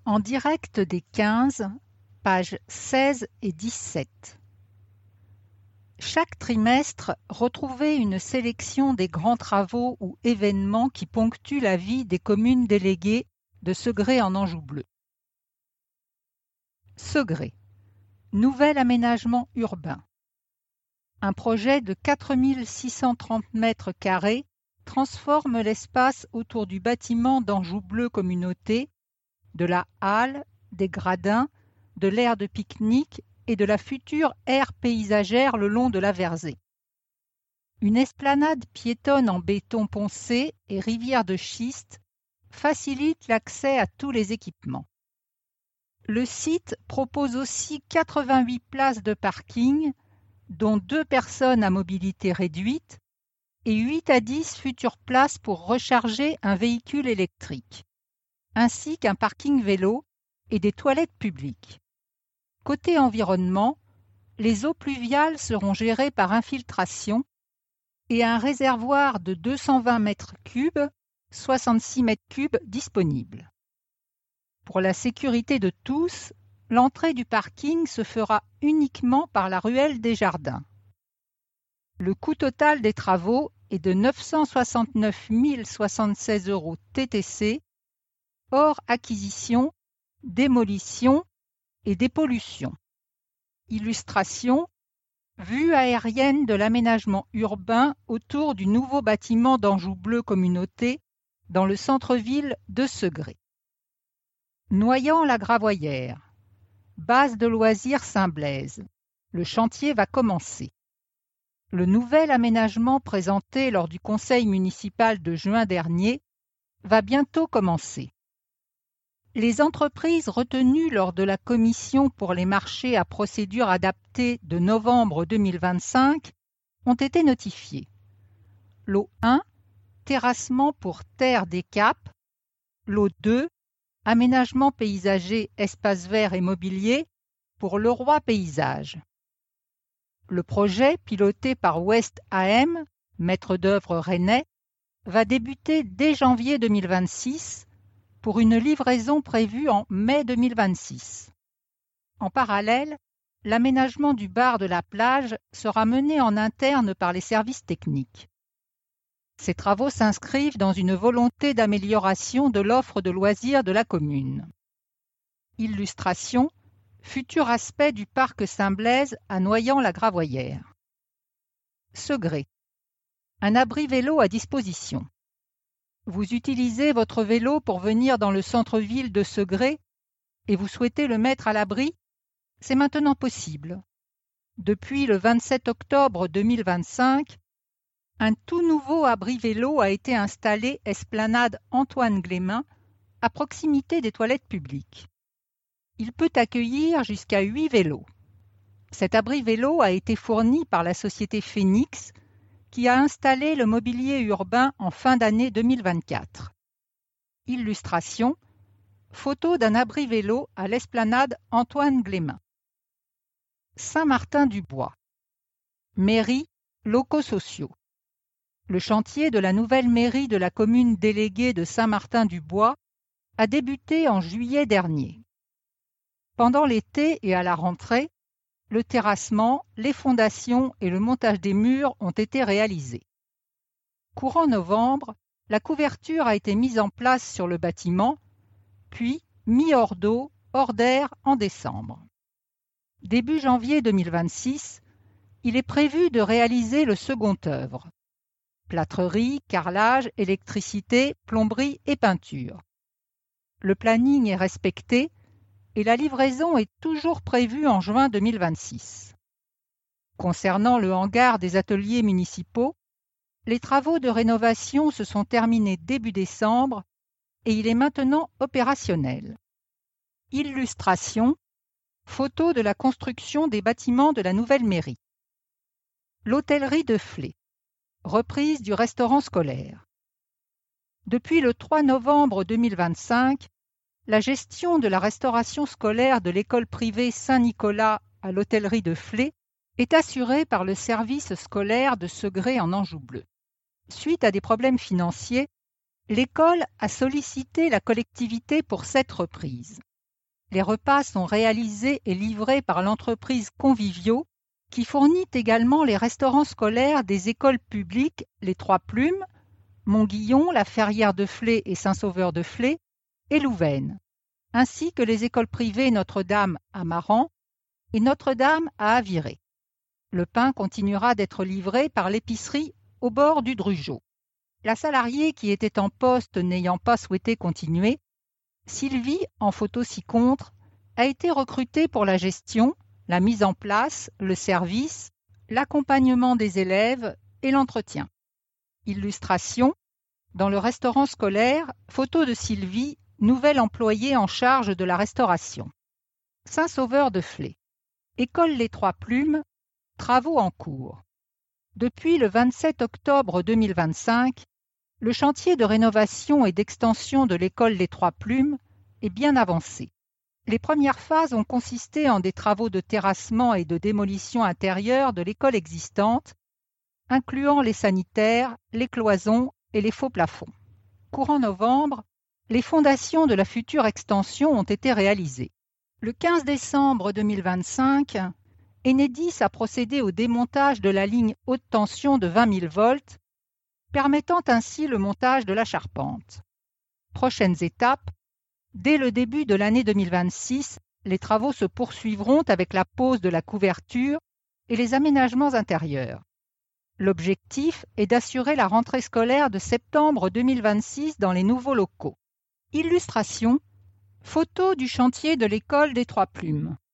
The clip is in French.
En direct des 15, pages 16 et 17. Chaque trimestre, retrouvez une sélection des grands travaux ou événements qui ponctuent la vie des communes déléguées de Segré en Anjou bleu. Segré. Nouvel aménagement urbain. Un projet de 4 630 mètres carrés transforme l'espace autour du bâtiment d'Anjou bleu communauté, de la halle, des gradins, de l'aire de pique-nique et de la future aire paysagère le long de la Verzée. Une esplanade piétonne en béton poncé et rivière de schiste facilite l'accès à tous les équipements. Le site propose aussi 88 places de parking, dont 2 personnes à mobilité réduite et 8 à 10 futures places pour recharger un véhicule électrique, ainsi qu'un parking vélo et des toilettes publiques. Côté environnement, les eaux pluviales seront gérées par infiltration et un réservoir de 220 mètres cubes, 66 mètres cubes disponible. Pour la sécurité de tous, l'entrée du parking se fera uniquement par la ruelle des Jardins. Le coût total des travaux est de 969 076 € TTC, hors acquisition, démolition et dépollution. Illustration: vue aérienne de l'aménagement urbain autour du nouveau bâtiment d'Anjou bleu communauté dans le centre-ville de Segré. Noyant-la-Gravoyère. Base de loisirs Saint-Blaise. Le chantier va commencer. Le nouvel aménagement présenté lors du conseil municipal de juin dernier va bientôt commencer. Les entreprises retenues lors de la commission pour les marchés à procédure adaptée de novembre 2025 ont été notifiées. Lot 1, terrassement pour terre des Caps. Lot 2, aménagement paysager, espace vert et mobilier pour Leroy Paysage. Le projet, piloté par West AM, maître d'œuvre rennais, va débuter dès janvier 2026 pour une livraison prévue en mai 2026. En parallèle, l'aménagement du bar de la plage sera mené en interne par les services techniques. Ces travaux s'inscrivent dans une volonté d'amélioration de l'offre de loisirs de la commune. Illustration: futur aspect du parc Saint-Blaise à Noyant-la-Gravoyère. Segré. Un abri vélo à disposition. Vous utilisez votre vélo pour venir dans le centre-ville de Segré et vous souhaitez le mettre à l'abri? C'est maintenant possible. Depuis le 27 octobre 2025, un tout nouveau abri vélo a été installé esplanade Antoine Glémin, à proximité des toilettes publiques. Il peut accueillir jusqu'à 8 vélos. Cet abri vélo a été fourni par la société Phoenix, qui a installé le mobilier urbain en fin d'année 2024. Illustration: photo d'un abri vélo à l'esplanade Antoine Glémin. Saint-Martin-du-Bois. Mairie, locaux sociaux. Le chantier de la nouvelle mairie de la commune déléguée de Saint-Martin-du-Bois a débuté en juillet dernier. Pendant l'été et à la rentrée, le terrassement, les fondations et le montage des murs ont été réalisés. Courant novembre, la couverture a été mise en place sur le bâtiment, puis mis hors d'eau, hors d'air en décembre. Début janvier 2026, il est prévu de réaliser le second œuvre: plâtrerie, carrelage, électricité, plomberie et peinture. Le planning est respecté et la livraison est toujours prévue en juin 2026. Concernant le hangar des ateliers municipaux, les travaux de rénovation se sont terminés début décembre et il est maintenant opérationnel. Illustration: photo de la construction des bâtiments de la nouvelle mairie. L'hôtellerie de Flé. Reprise du restaurant scolaire. Depuis le 3 novembre 2025, la gestion de la restauration scolaire de l'école privée Saint-Nicolas à l'hôtellerie de Flé est assurée par le service scolaire de Segré en Anjou bleu. Suite à des problèmes financiers, l'école a sollicité la collectivité pour cette reprise. Les repas sont réalisés et livrés par l'entreprise Convivio, qui fournit également les restaurants scolaires des écoles publiques Les Trois Plumes, Montguillon, La Ferrière-de-Flé et Saint-Sauveur-de-Flé, et Louvaine, ainsi que les écoles privées Notre-Dame à Maran et Notre-Dame à Aviré. Le pain continuera d'être livré par l'épicerie au bord du Drugeot. La salariée qui était en poste n'ayant pas souhaité continuer, Sylvie, en photo ci-contre, a été recrutée pour la gestion, la mise en place, le service, l'accompagnement des élèves et l'entretien. Illustration: dans le restaurant scolaire, photo de Sylvie, nouvelle employée en charge de la restauration. Saint-Sauveur-de-Flé. École Les Trois Plumes, travaux en cours. Depuis le 27 octobre 2025, le chantier de rénovation et d'extension de l'école Les Trois Plumes est bien avancé. Les premières phases ont consisté en des travaux de terrassement et de démolition intérieure de l'école existante, incluant les sanitaires, les cloisons et les faux plafonds. Courant novembre, les fondations de la future extension ont été réalisées. Le 15 décembre 2025, Enedis a procédé au démontage de la ligne haute tension de 20 000 volts, permettant ainsi le montage de la charpente. Prochaines étapes: dès le début de l'année 2026, les travaux se poursuivront avec la pose de la couverture et les aménagements intérieurs. L'objectif est d'assurer la rentrée scolaire de septembre 2026 dans les nouveaux locaux. Illustration: photo du chantier de l'école des Trois Plumes.